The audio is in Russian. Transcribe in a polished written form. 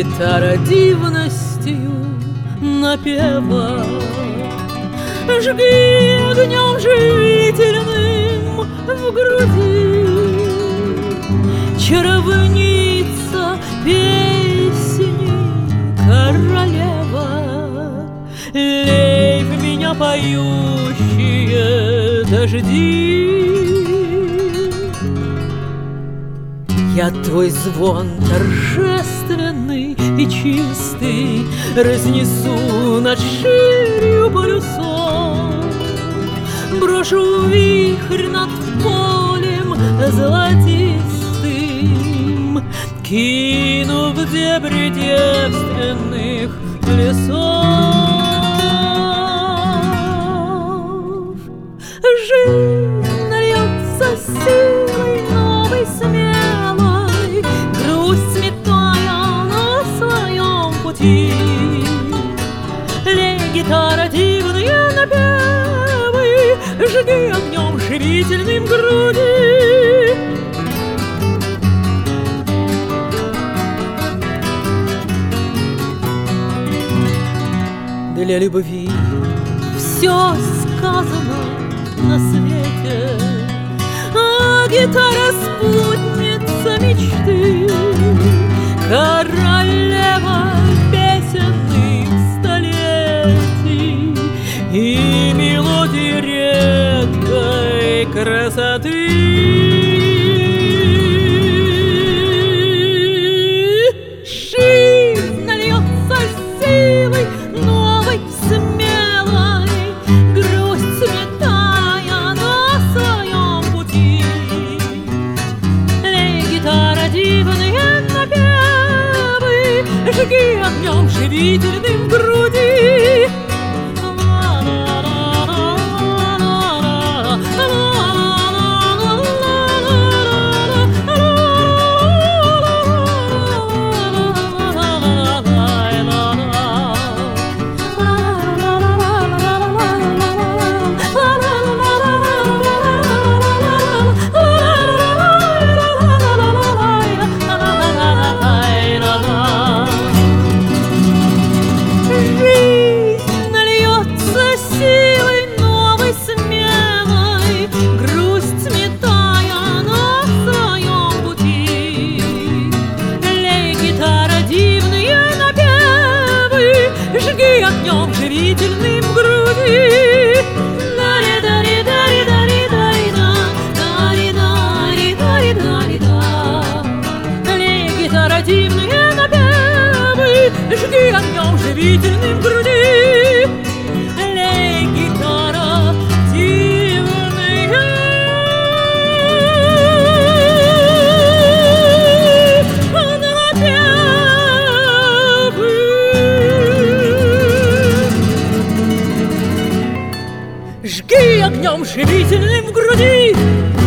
гитара дивностью напева. Жги огнем живительным в груди, чаровница песни королева. Лей в меня поющие дожди. Я твой звон торжественный и чистый разнесу над ширью полюсов, брошу вихрь над полем золотистым, кину в дебри девственных лесов. Жизнь нальется силой новой, смелой, грусть сметая на своем пути. Лей, гитара, дивные напевы, жги огнем живительным груди. Для любви все сказано на свете, а гитара спутница мечты, королева песенных столетий и мелодий редкой красоты. Жизнь нальется силой новой, смелой, грусть сметая на своем пути. Лей, гитара, дивные напевы, жги огнем живительным в груди. Огнем живительным в груди. Лей, гитара, дивные напевы, жги огнем живительным в груди. Лей, гитара, дивные жги огнем живительным в груди.